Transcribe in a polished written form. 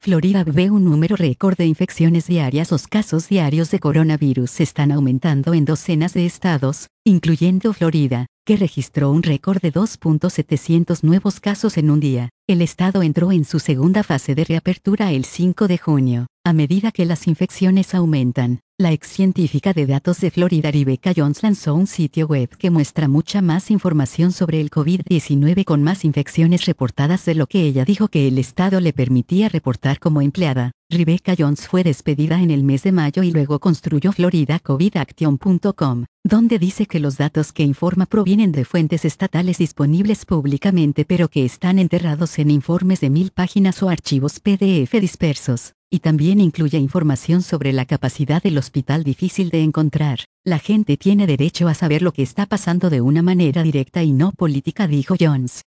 Florida ve un número récord de infecciones diarias. Los casos diarios de coronavirus están aumentando en docenas de estados, incluyendo Florida, que registró un récord de 2.700 nuevos casos en un día. El estado entró en su segunda fase de reapertura el 5 de junio. A medida que las infecciones aumentan, la ex científica de datos de Florida Rebecca Jones lanzó un sitio web que muestra mucha más información sobre el COVID-19 con más infecciones reportadas de lo que ella dijo que el estado le permitía reportar como empleada. Rebecca Jones fue despedida en el mes de mayo y luego construyó floridacovidaction.com, donde dice que los datos que informa provienen de fuentes estatales disponibles públicamente pero que están enterrados en informes de 1000 páginas o archivos PDF dispersos, y también incluye información sobre la capacidad del hospital difícil de encontrar. La gente tiene derecho a saber lo que está pasando de una manera directa y no política, dijo Jones.